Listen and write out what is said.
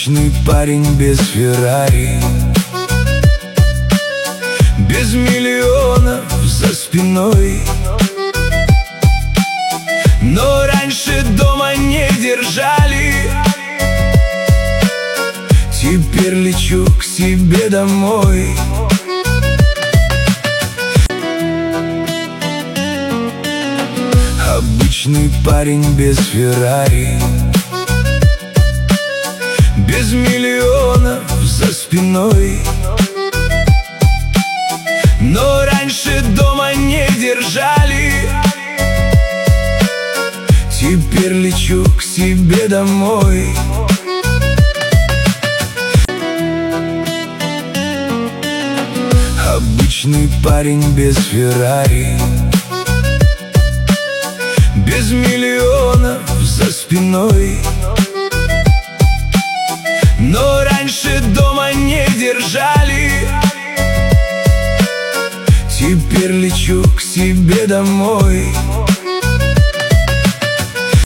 Обычный парень без Феррари, без миллионов за спиной. Но раньше дома не держали, теперь лечу к себе домой. Обычный парень без Феррари, без миллионов за спиной. Но раньше дома не держали, теперь лечу к себе домой. Обычный парень без Феррари, без миллионов за спиной. Но раньше дома не держали, теперь лечу к себе домой.